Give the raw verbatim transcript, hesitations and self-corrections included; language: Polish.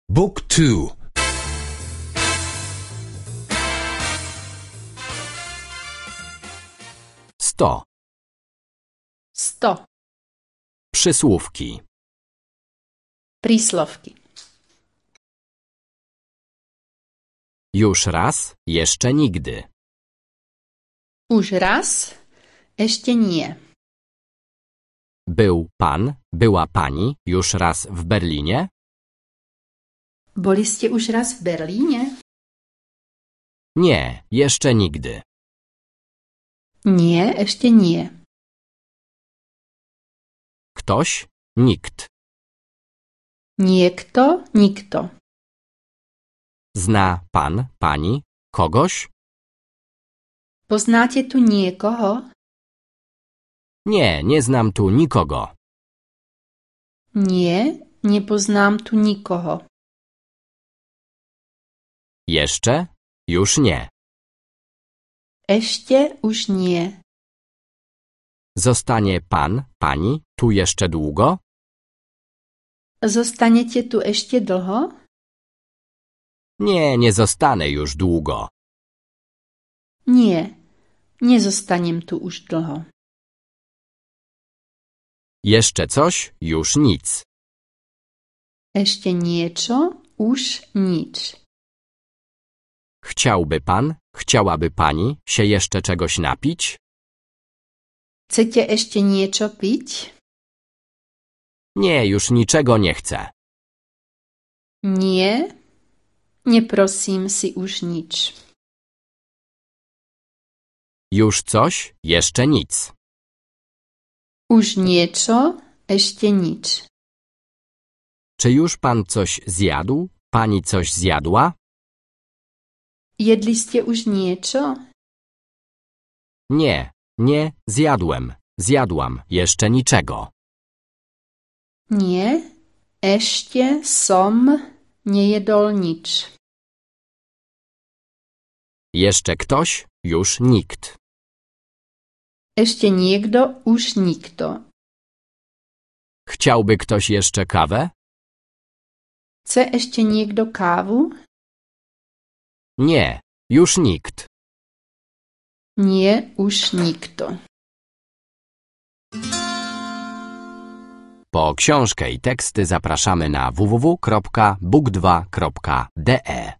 Book two. Sto. Sto. Przysłówki. Príslovky. Już raz, jeszcze nigdy. Už raz, ešte nie. Był pan, była pani już raz w Berlinie? Boli ste už raz v Berlíne? Nie, jeszcze nigdy. Nie, ešte nie. Ktoś, nikt. Niekto, nikto. Zna pan, pani, kogoś? Poznáte tu niekoho? Nie, nie znam tu nikogo. Nie, nepoznám tu nikoho. Jeszcze? Już nie. Ešte už nie. Zostanie pan, pani tu jeszcze długo? Zostanete tu ešte dlho? Nie, nie zostanę już długo. Nie, nezostanem tu už dlho. Jeszcze coś? Już nic. Ešte niečo? Už nič. Chciałby pan, chciałaby pani się jeszcze czegoś napić? Chcete ešte niečo piť? Nie, już niczego nie chcę. Nie, neprosím si už nič. Już coś? Jeszcze nic. Už niečo, ešte nič. Czy już pan coś zjadł? Pani coś zjadła? Jedli ste už niečo? Nie, nie, zjadłem. Zjadłam, jeszcze niczego. Nie, ešte som nejedol nič. Jeszcze ktoś? Już nikt. Ešte niekto? Už nikto. Chciałby ktoś jeszcze kawę? Chce ešte niekto kávu? Nie, już nikt. Nie, už nikto. Po książkę i teksty zapraszamy na w w w kropka book dwa kropka d e.